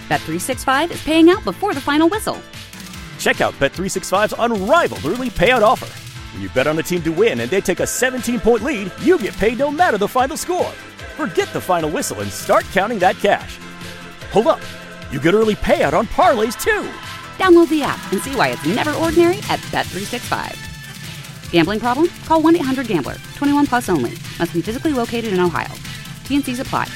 Bet365 is paying out before the final whistle. Check out Bet365's unrivaled early payout offer. When you bet on a team to win and they take a 17-point lead, you get paid no matter the final score. Forget the final whistle and start counting that cash. Hold up. You get early payout on parlays, too. Download the app and see why it's never ordinary at Bet365. Gambling problem? Call 1-800-GAMBLER. 21 plus only. Must be physically located in Ohio. T&Cs apply.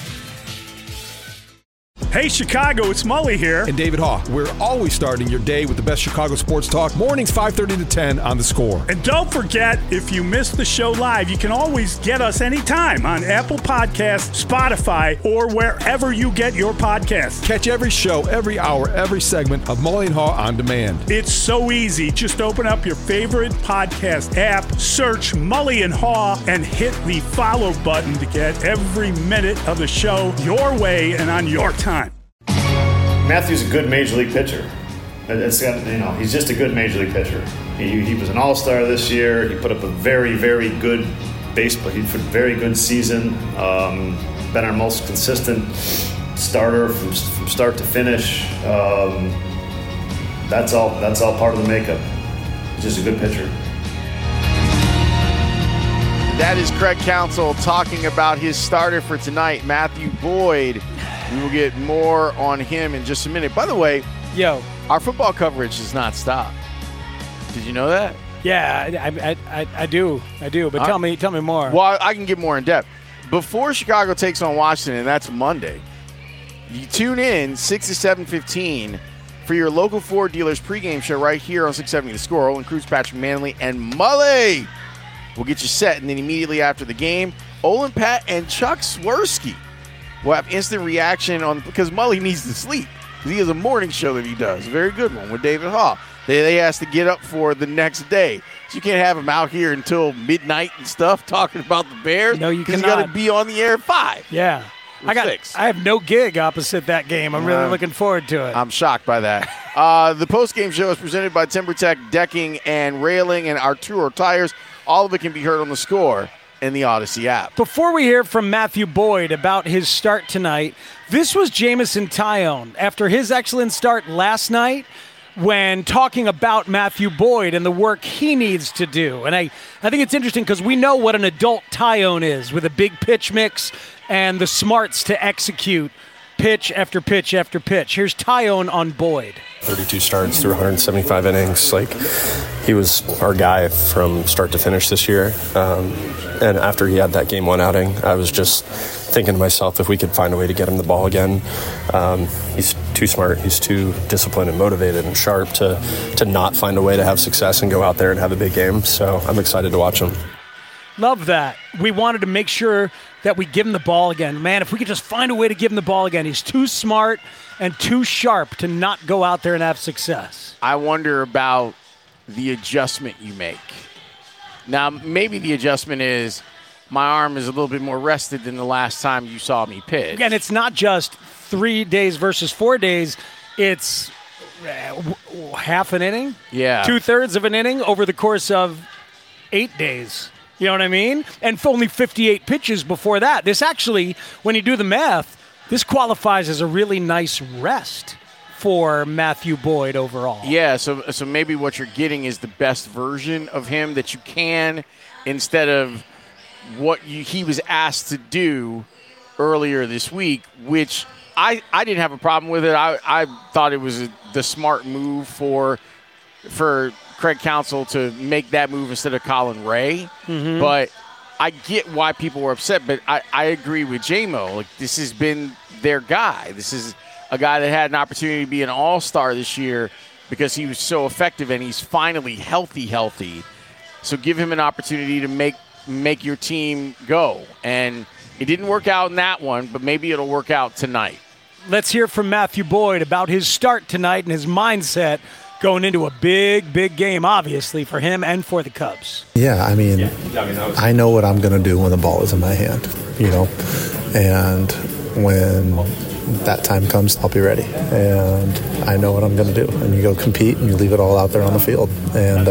Hey, Chicago, it's Mully here. And David Haugh. We're always starting your day with the best Chicago sports talk. Mornings 5:30 to 10 on The Score. And don't forget, if you miss the show live, you can always get us anytime on Apple Podcasts, Spotify, or wherever you get your podcasts. Catch every show, every hour, every segment of Mully and Haugh on demand. It's so easy. Just open up your favorite podcast app, search Mully and Haugh, and hit the follow button to get every minute of the show your way and on your time. Matthew's a good major league pitcher. He's just a good major league pitcher. He was an all-star this year. He put up a very, very good baseball. He put a very good season. Been our most consistent starter from start to finish. That's all part of the makeup. He's just a good pitcher. That is Craig Counsell talking about his starter for tonight, Matthew Boyd. We will get more on him in just a minute. By the way, our football coverage does not stop. Did you know that? Yeah, I do. But tell me more. Well, I can get more in depth. Before Chicago takes on Washington, and that's Monday, you tune in 6 to 7:15 for your local Ford dealers pregame show right here on 670 The Score. Olin Cruz, Patrick Manley, and Mully will get you set. And then immediately after the game, Olin, Pat, and Chuck Swirsky will have instant reaction because Mully needs to sleep. He has a morning show that he does, a very good one with David Haugh. They has to get up for the next day. So you can't have him out here until midnight and stuff talking about the Bears. No, you cannot. He's got to be on the air at 5. Yeah. I 6. I have no gig opposite that game. I'm really looking forward to it. I'm shocked by that. The postgame show is presented by TimberTech Decking and Railing and Arturo Tires. All of it can be heard on The Score in the Odyssey app. Before we hear from Matthew Boyd about his start tonight, this was Jameson Taillon after his excellent start last night when talking about Matthew Boyd and the work he needs to do. And I think it's interesting because we know what an adult Taillon is with a big pitch mix and the smarts to execute pitch after pitch after pitch. Here's Taillon on Boyd. 32 starts through 175 innings. He was our guy from start to finish this year. And after he had that game one outing, I was just thinking to myself, if we could find a way to get him the ball again. He's too smart. He's too disciplined and motivated and sharp to not find a way to have success and go out there and have a big game. So I'm excited to watch him. Love that. We wanted to make sure that we give him the ball again. Man, if we could just find a way to give him the ball again. He's too smart and too sharp to not go out there and have success. I wonder about the adjustment you make. Now, maybe the adjustment is my arm is a little bit more rested than the last time you saw me pitch. And it's not just 3 days versus 4 days. It's half an inning? Yeah. 2/3 of an inning over the course of 8 days. You know what I mean? And for only 58 pitches before that. This actually, when you do the math, this qualifies as a really nice rest for Matthew Boyd overall. Yeah, so maybe what you're getting is the best version of him that you can instead of what he was asked to do earlier this week, which I didn't have a problem with it. I thought it was the smart move for Craig Counsell to make that move instead of Colin Ray. Mm-hmm. But I get why people were upset, but I agree with J-Mo. This has been their guy. This is a guy that had an opportunity to be an all-star this year because he was so effective and he's finally healthy. So give him an opportunity to make your team go. And it didn't work out in that one, but maybe it'll work out tonight. Let's hear from Matthew Boyd about his start tonight and his mindset going into a big, big game, obviously, for him and for the Cubs. Yeah, I know what I'm going to do when the ball is in my hand, and when that time comes, I'll be ready. And I know what I'm going to do. And you go compete and you leave it all out there on the field. And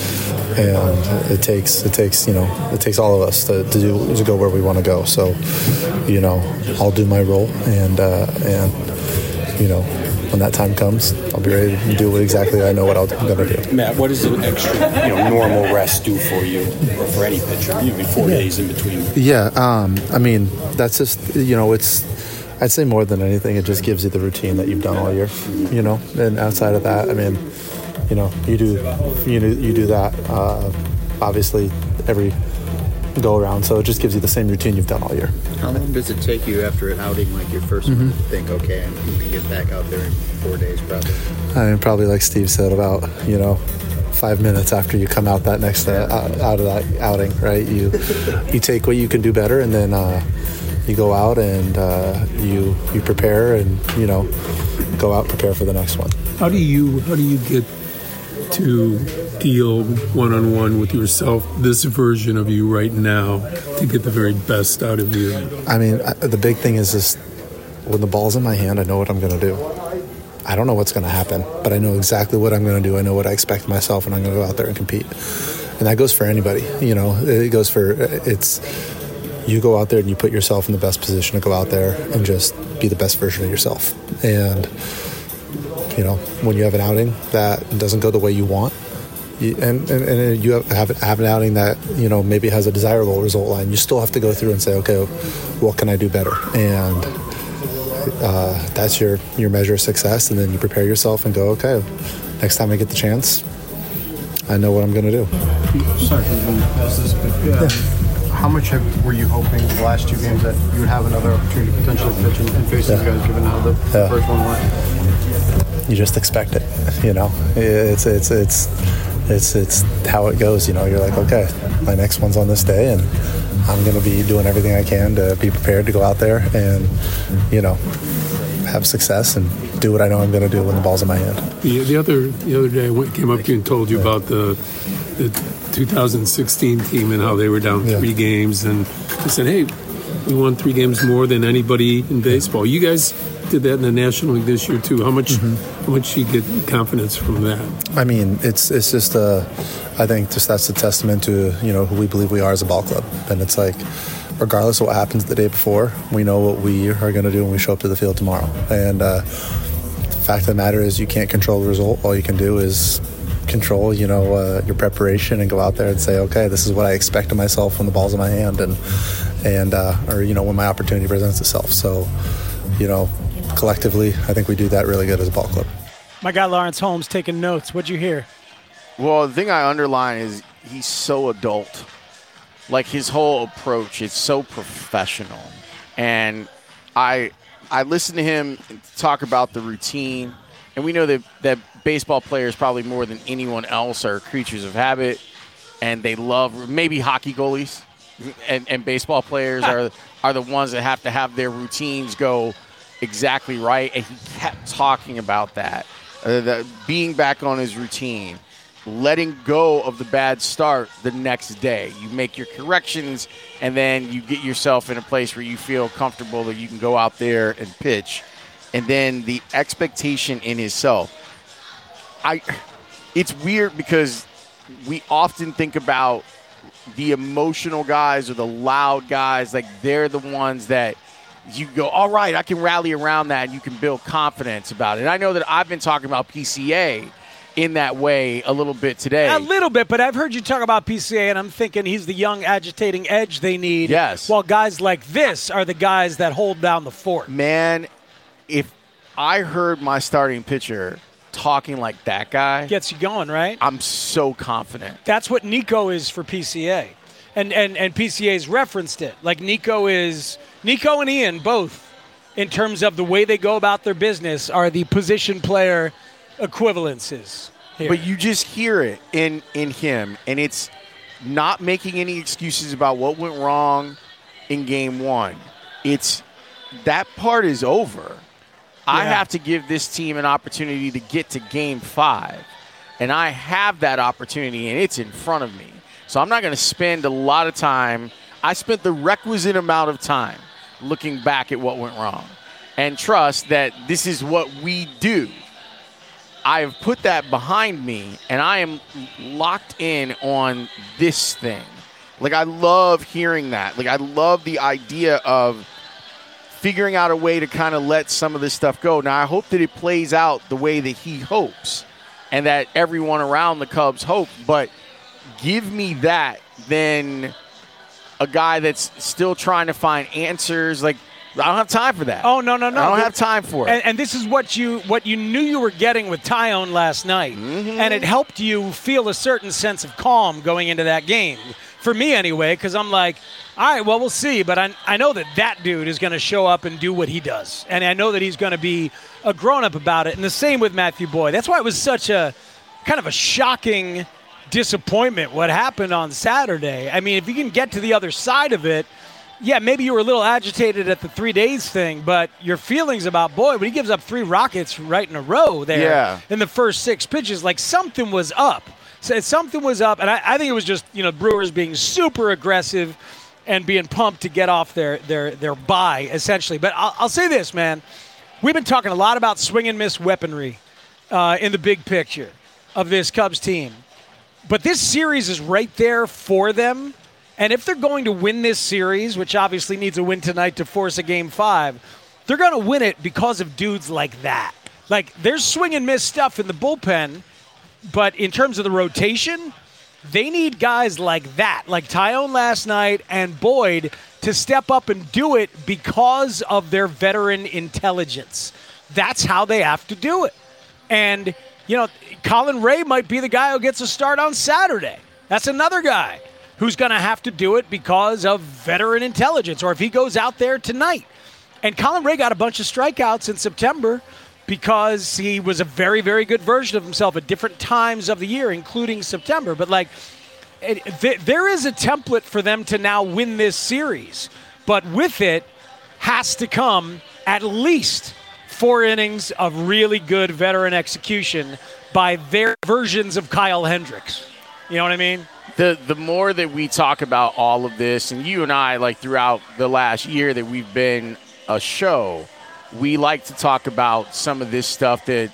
it takes all of us to go where we want to go. So, I'll do my role and when that time comes, I'll be ready to do exactly I know what I'm going to do. Matt, what does an extra, normal rest do for you or for any pitcher? 4 days in between. Yeah, that's just, I'd say more than anything, it just gives you the routine that you've done all year, and outside of that, you do that, obviously, every go around, so it just gives you the same routine you've done all year. How long does it take you after an outing like your first one to think, okay, I'm going to get back out there in 4 days probably? Probably like Steve said, about 5 minutes after you come out that next out of that outing, right? You take what you can do better, and then you go out and you prepare, and go out and prepare for the next one. How do you get to deal one-on-one with yourself, this version of you right now, to get the very best out of you? The big thing is this: when the ball's in my hand, I know what I'm going to do. I don't know what's going to happen, but I know exactly what I'm going to do. I know what I expect of myself, and I'm going to go out there and compete. And that goes for anybody. It goes for you go out there and you put yourself in the best position to go out there and just be the best version of yourself. And when you have an outing that doesn't go the way you want, and you have an outing that maybe has a desirable result line, you still have to go through and say, okay, what can I do better? And that's your measure of success. And then you prepare yourself and go, okay, next time I get the chance, I know what I'm going to do. Sorry, how much were you hoping the last two games that you would have another opportunity to potentially pitch and face these guys, given how the first one went? You just expect it, It's how it goes, You're like, okay, my next one's on this day, and I'm going to be doing everything I can to be prepared to go out there and, have success and do what I know I'm going to do when the ball's in my hand. The other day, I came up to you and told you about the 2016 team and how they were down 3 games, and I said, hey, we won 3 games more than anybody in baseball. You guys did that in the National League this year too. How much do you get confidence from that? It's just I think just that's a testament to who we believe we are as a ball club, and it's like, regardless of what happens the day before, we know what we are going to do when we show up to the field tomorrow. And the fact of the matter is, you can't control the result. All you can do is control your preparation and go out there and say, okay, this is what I expect of myself when the ball's in my hand, and when my opportunity presents itself. So collectively, I think we do that really good as a ball club. My guy Lawrence Holmes taking notes. What'd you hear? Well, the thing I underline is he's so adult. Like, his whole approach is so professional. And I listen to him talk about the routine, and we know that baseball players probably more than anyone else are creatures of habit, and they love, maybe hockey goalies and baseball players are the ones that have to have their routines go exactly right. And he kept talking about that being back on his routine, letting go of the bad start the next day. You make your corrections, and then you get yourself in a place where you feel comfortable that you can go out there and pitch. And then the expectation in himself. It's weird because we often think about the emotional guys or the loud guys, like they're the ones that you go, all right, I can rally around that, and you can build confidence about it. And I know that I've been talking about PCA in that way a little bit today. A little bit, but I've heard you talk about PCA, and I'm thinking he's the young, agitating edge they need. Yes. While guys like this are the guys that hold down the fort. Man, if I heard my starting pitcher talking like that guy, gets you going, right? I'm so confident. That's what Nico is for PCA. And PCA's referenced it. Like Nico and Ian both, in terms of the way they go about their business, are the position player equivalences here. But you just hear it in him, and it's not making any excuses about what went wrong in game 1. It's that part is over. Yeah. I have to give this team an opportunity to get to game 5, and I have that opportunity, and it's in front of me. So I'm not going to spend a lot of time. I spent the requisite amount of time looking back at what went wrong and trust that this is what we do. I have put that behind me, and I am locked in on this thing. Like, I love hearing that. Like, I love the idea of figuring out a way to kind of let some of this stuff go. Now, I hope that it plays out the way that he hopes and that everyone around the Cubs hope. But give me that than a guy that's still trying to find answers. Like, I don't have time for that. Oh, no. I don't have time for it. And this is what you knew you were getting with Taillon last night. Mm-hmm. And it helped you feel a certain sense of calm going into that game. For me, anyway, because I'm like, all right, well, we'll see. But I know that dude is going to show up and do what he does. And I know that he's going to be a grown-up about it. And the same with Matthew Boyd. That's why it was such a kind of a shocking disappointment what happened on Saturday. I mean, if you can get to the other side of it, yeah, maybe you were a little agitated at the 3 days thing, but your feelings about Boyd, when he gives up 3 rockets right in a row there in the first 6 pitches, like something was up. So something was up, and I think it was just, Brewers being super aggressive and being pumped to get off their bye, essentially. But I'll say this, man. We've been talking a lot about swing and miss weaponry in the big picture of this Cubs team. But this series is right there for them. And if they're going to win this series, which obviously needs a win tonight to force a Game 5, they're going to win it because of dudes like that. Like, there's swing and miss stuff in the bullpen, but in terms of the rotation, they need guys like that, like Taillon last night and Boyd, to step up and do it because of their veteran intelligence. That's how they have to do it. And, Colin Ray might be the guy who gets a start on Saturday. That's another guy who's going to have to do it because of veteran intelligence, or if he goes out there tonight. And Colin Ray got a bunch of strikeouts in September because he was a very, very good version of himself at different times of the year, including September. But, there is a template for them to now win this series. But with it has to come at least 4 innings of really good veteran execution by their versions of Kyle Hendricks. You know what I mean? The more that we talk about all of this, and you and I, throughout the last year that we've been a show, we like to talk about some of this stuff that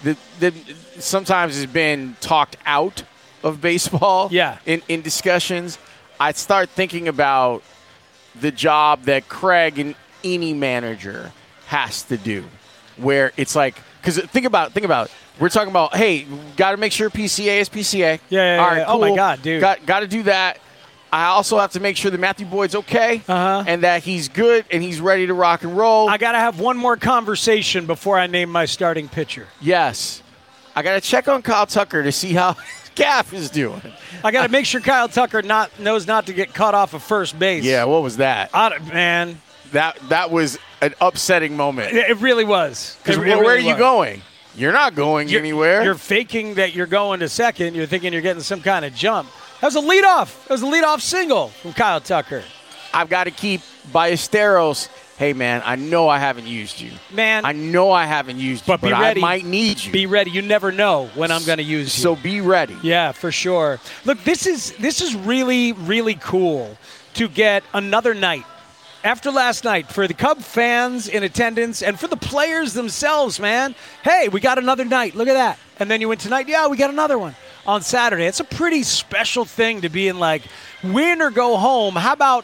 sometimes has been talked out of baseball in discussions. I start thinking about the job that Craig and any manager has to do, where it's like, because think about it. We're talking about, hey, got to make sure PCA is PCA. Yeah. All right, cool. Oh, my God, dude. Got to do that. I also have to make sure that Matthew Boyd's okay and that he's good and he's ready to rock and roll. I got to have one more conversation before I name my starting pitcher. Yes. I got to check on Kyle Tucker to see how Gaff is doing. I got to make sure Kyle Tucker knows not to get cut off of first base. Yeah, what was that? Man. That was an upsetting moment. It really was. Because where are you going? You're not going anywhere. You're faking that you're going to second. You're thinking you're getting some kind of jump. That was a leadoff. That was a leadoff single from Kyle Tucker. I've got to keep Ballesteros. Hey, man, I know I haven't used you. Man. I know I haven't used you, but ready. I might need you. Be ready. You never know when I'm going to use you. So be ready. Yeah, for sure. Look, this is really, really cool to get another night. After last night, for the Cub fans in attendance and for the players themselves, man, hey, we got another night. Look at that. And then you went tonight, yeah, we got another one on Saturday. It's a pretty special thing to be in, win or go home. How about,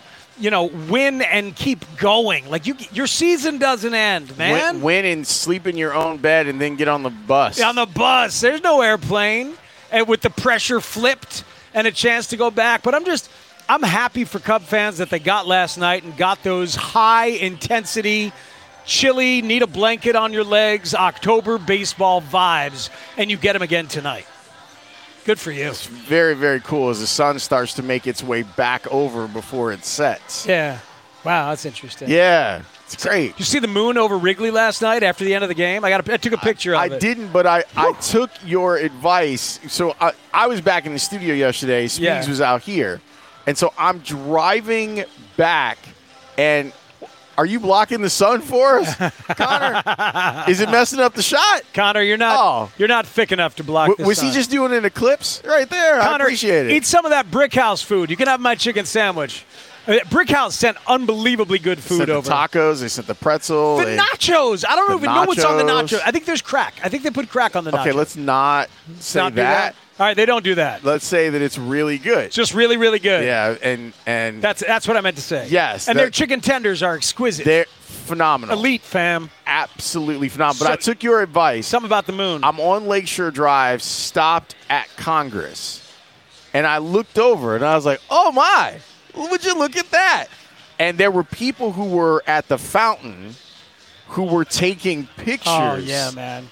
win and keep going? Your season doesn't end, man. Win and sleep in your own bed and then get on the bus. On the bus. There's no airplane. And with the pressure flipped and a chance to go back. But I'm happy for Cub fans that they got last night and got those high-intensity, chilly, need a blanket on your legs, October baseball vibes, and you get them again tonight. Good for you. It's very, very cool as the sun starts to make its way back over before it sets. Yeah. Wow, that's interesting. Yeah, it's great. Did you see the moon over Wrigley last night after the end of the game? I took a picture of it. I didn't, but I took your advice. So I was back in the studio yesterday. Speeds was out here. And so I'm driving back, and are you blocking the sun for us, Connor? Is it messing up the shot? Connor, you're not thick enough to block the sun. Was he just doing an eclipse right there? Connor, I appreciate it. Eat some of that Brick House food. You can have my chicken sandwich. Brick House sent unbelievably good food over. They sent the tacos. They sent the pretzel. The nachos. I don't even know what's on the nachos. I think there's crack. I think they put crack on the nachos. Okay, let's not say that. All right, they don't do that. Let's say that it's really good. It's just really, really good. Yeah, and that's what I meant to say. Yes. And their chicken tenders are exquisite. They're phenomenal. Elite, fam. Absolutely phenomenal. But I took your advice. Something about the moon. I'm on Lakeshore Drive, stopped at Congress, and I looked over, and I was like, oh, my. Would you look at that? And there were people who were at the fountain who were taking pictures. Oh, yeah, man.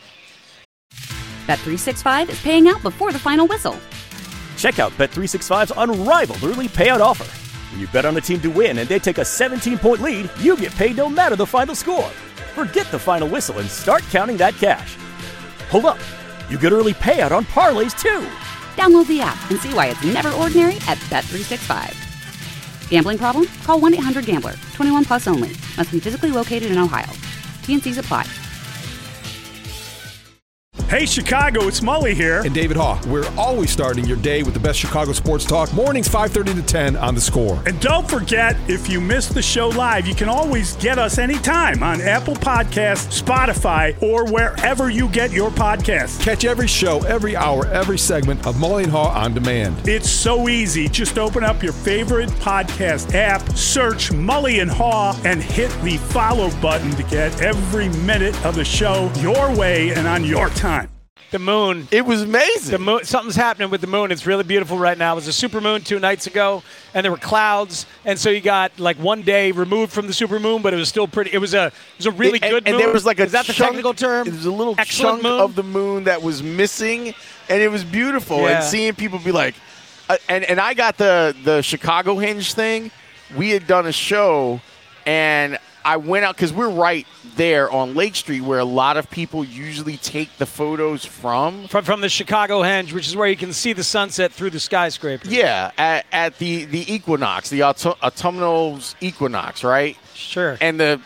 Bet365 is paying out before the final whistle. Check out Bet365's unrivaled early payout offer. When you bet on a team to win and they take a 17-point lead, you get paid no matter the final score. Forget the final whistle and start counting that cash. Hold up. You get early payout on parlays, too. Download the app and see why it's never ordinary at Bet365. Gambling problem? Call 1-800-GAMBLER. 21 plus only. Must be physically located in Ohio. T&Cs apply. Hey, Chicago, it's Mully here. And David Haugh. We're always starting your day with the best Chicago sports talk. Mornings 5:30 to 10 on The Score. And don't forget, if you missed the show live, you can always get us anytime on Apple Podcasts, Spotify, or wherever you get your podcasts. Catch every show, every hour, every segment of Mully and Haugh on demand. It's so easy. Just open up your favorite podcast app, search Mully and Haugh, and hit the follow button to get every minute of the show your way and on your time. The moon. It was amazing. The moon. Something's happening with the moon. It's really beautiful right now. It was a supermoon 2 nights ago, and there were clouds, and so you got like 1 day removed from the supermoon, but it was still pretty. It was a really good moon. And there was like is that the technical term? It was a little Excellent chunk moon? of the moon that was missing, and it was beautiful. Yeah. And seeing people be like, and I got the Chicago Hinge thing. We had done a show, and I went out because we're right there on Lake Street where a lot of people usually take the photos from the Chicago Henge, which is where you can see the sunset through the skyscraper. Yeah, at the equinox, the autumnal equinox, right? Sure. And then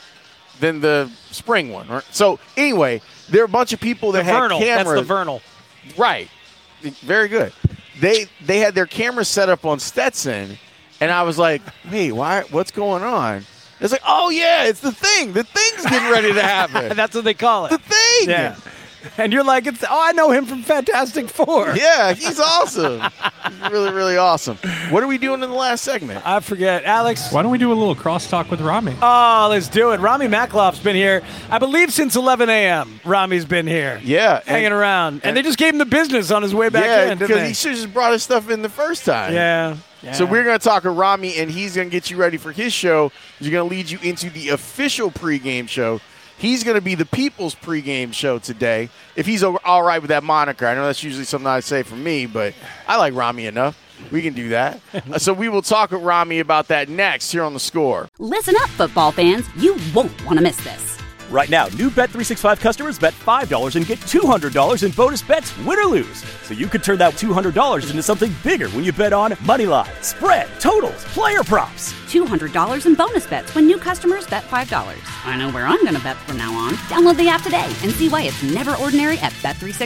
the spring one. Right? So anyway, there are a bunch of people that had vernal. cameras. That's the vernal. Right. Very good. They had their cameras set up on Stetson, and I was like, wait, what's going on? It's like, oh, yeah, it's the thing. The thing's getting ready to happen. That's what they call it. The thing. Yeah. And you're like, I know him from Fantastic Four. Yeah, he's awesome. He's really, really awesome. What are we doing in the last segment? I forget. Alex? Why don't we do a little crosstalk with Rami? Oh, let's do it. Rami Makloff's been here, I believe, since 11 a.m. Rami's been here. Yeah. Hanging around. And they just gave him the business on his way back in, didn't they? because he should have just brought his stuff in the first time. Yeah. So we're going to talk to Rami, and he's going to get you ready for his show. He's going to lead you into the official pregame show. He's going to be the People's pregame show today, if he's all right with that moniker. I know that's usually something I say for me, but I like Rami enough. We can do that. So we will talk with Rami about that next here on The Score. Listen up, football fans. You won't want to miss this. Right now, new Bet365 customers bet $5 and get $200 in bonus bets, win or lose. So you could turn that $200 into something bigger when you bet on moneyline, spread, totals, player props. $200 in bonus bets when new customers bet $5. I know where I'm going to bet from now on. Download the app today and see why it's never ordinary at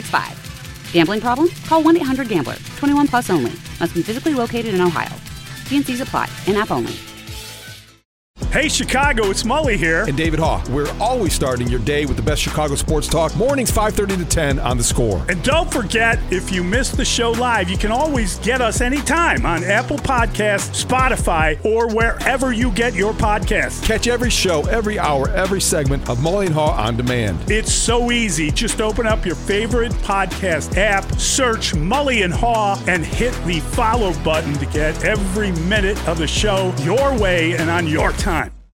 Bet365. Gambling problem? Call 1-800-GAMBLER. 21 plus only. Must be physically located in Ohio. T&Cs apply. In-app only. Hey, Chicago, it's Mully here. And David Haugh. We're always starting your day with the best Chicago sports talk. Mornings 5:30 to 10 on The Score. And don't forget, if you missed the show live, you can always get us anytime on Apple Podcasts, Spotify, or wherever you get your podcasts. Catch every show, every hour, every segment of Mully and Haugh on demand. It's so easy. Just open up your favorite podcast app, search Mully and Haugh, and hit the follow button to get every minute of the show your way and on your time.